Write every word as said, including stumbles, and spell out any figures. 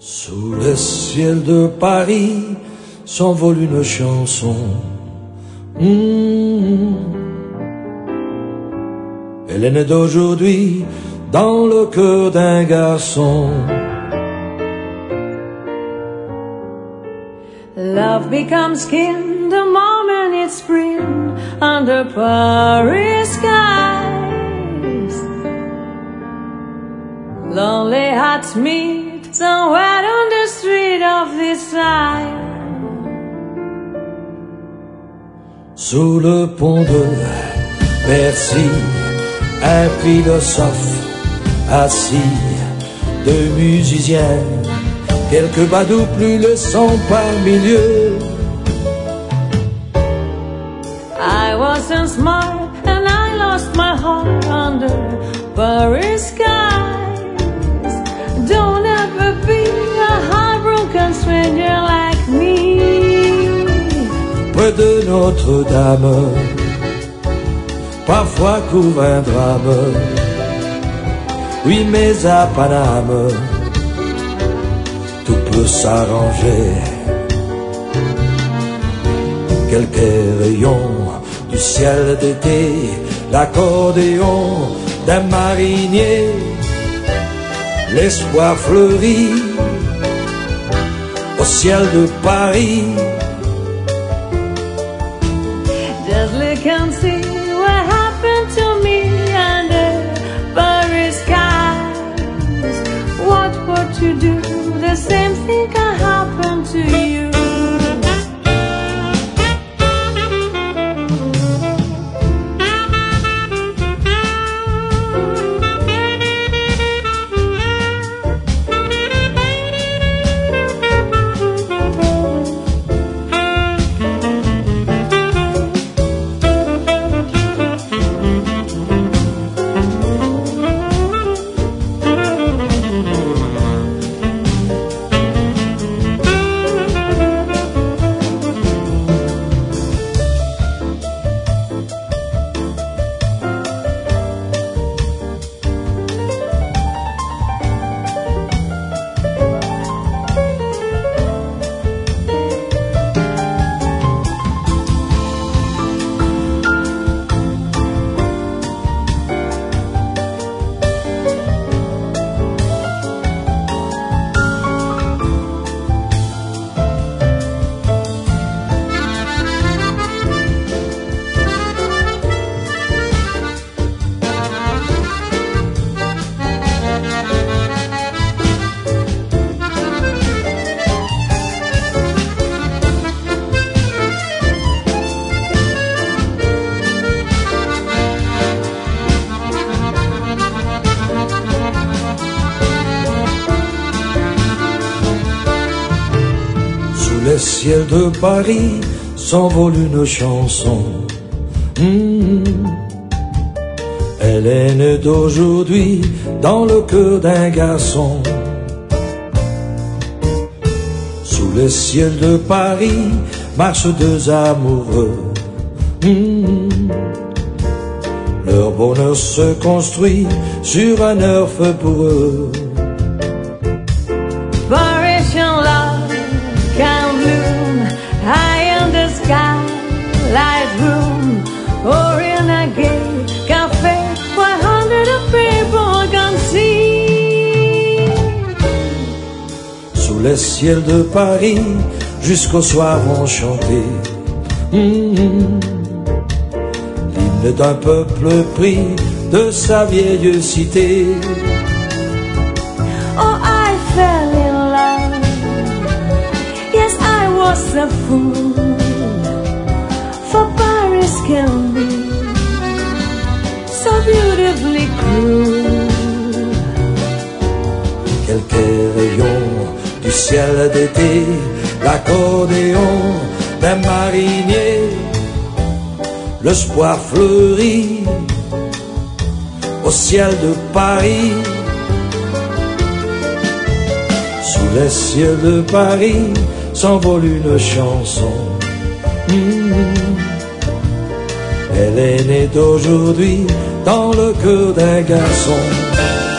Sous le ciel de Paris s'envole une chanson. Mmh. Elle est née d'aujourd'hui dans le cœur d'un garçon. Love becomes kin the moment it's spring under Paris skies. Lonely hearts meet somewhere on the street of this isle. Sous le pont de Bercy, un philosophe assis, deux musiciens, quelques badauds plus le sont par milieu. I wasn't smart and I lost my heart under Paris skies. Don't ever be a heartbroken stranger like me. Près de Notre-Dame, parfois couvre un drame. Oui, mais à Paname, tout peut s'arranger. Quelques rayons du ciel d'été, l'accordéon d'un marinier, l'espoir fleurit au ciel de Paris. Just look and see what happened to me under Paris skies. What would you do? The same thing can happen to you. Le ciel de Paris s'envole une chanson. Mmh. Elle est née d'aujourd'hui dans le cœur d'un garçon. Sous le ciel de Paris marchent deux amoureux. Mmh. Leur bonheur se construit sur un earth pour eux. Parisian love can bloom high in the sky, light room, or in a gay cafe where hundreds of people can see. Sous le ciel de Paris, jusqu'au soir vont chanter mmh. l'hymne d'un peuple pris de sa vieille cité. Oh, I fell in love. Yes, I was a fool. For Paris can be so beautifully cruel. Quelques rayons du ciel d'été, l'accordéon d'un marinier, l'espoir fleurit au ciel de Paris. Sous le ciel de Paris s'envole une chanson. Mmh. Elle est née d'aujourd'hui dans le cœur d'un garçon.